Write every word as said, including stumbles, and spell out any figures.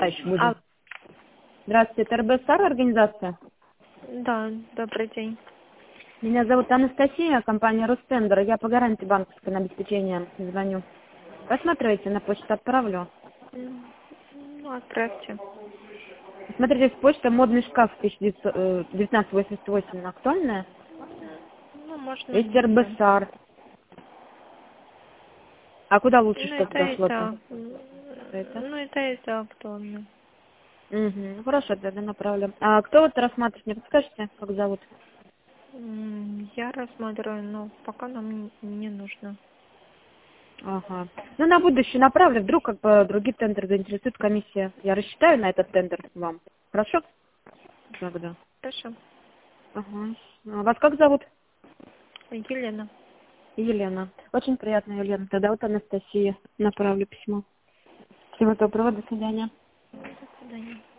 Дальше будем. А, Здравствуйте, это эр бэ эс а эр организация? да, добрый день. Меня зовут Анастасия, компания Ростендер. Я по гарантии банковского обеспечения звоню. Посмотрите, на почту отправлю. М, Ну, отправьте. Смотрите, с почты модный шкаф тысяча девятьсот восемьдесят восемь актуальная. Ну, можно Есть не знаю. эр бэ эс а эр. А куда лучше, Ну, чтобы это и зашло-то? так. М, Это? Ну, это и так актуально. Угу. Хорошо, тогда направлю. А кто вот рассматривает, не подскажете, как зовут? М, Я рассматриваю, но пока нам не не нужно. Ага. Ну, на будущее направлю. Вдруг как бы другие тендеры заинтересует комиссия. Я рассчитаю на этот тендер вам. Хорошо? Тогда. Хорошо. Ага. А вас как зовут? Елена. Елена. Очень приятно, Елена. Тогда вот Анастасия. Направлю письмо. Всего доброго, до свидания. До свидания.